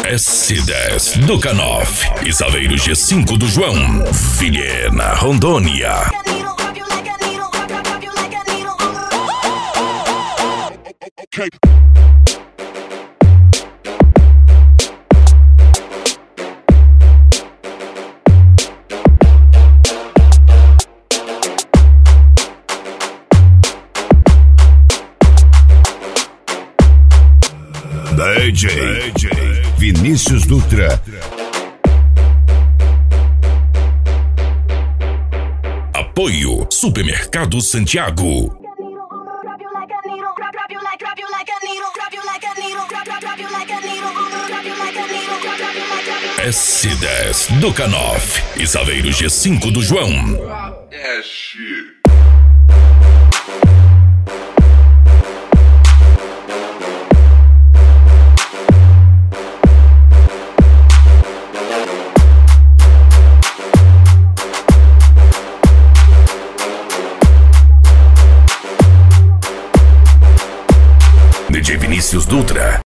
S10 do Canoff, Isaveiro G5 do João, Vilhena, Rondônia. DJ Vinícius Dutra. Apoio Supermercado Santiago. S10 do Canoff, Isaveiro G5 do João. DJ Vinícius Dutra.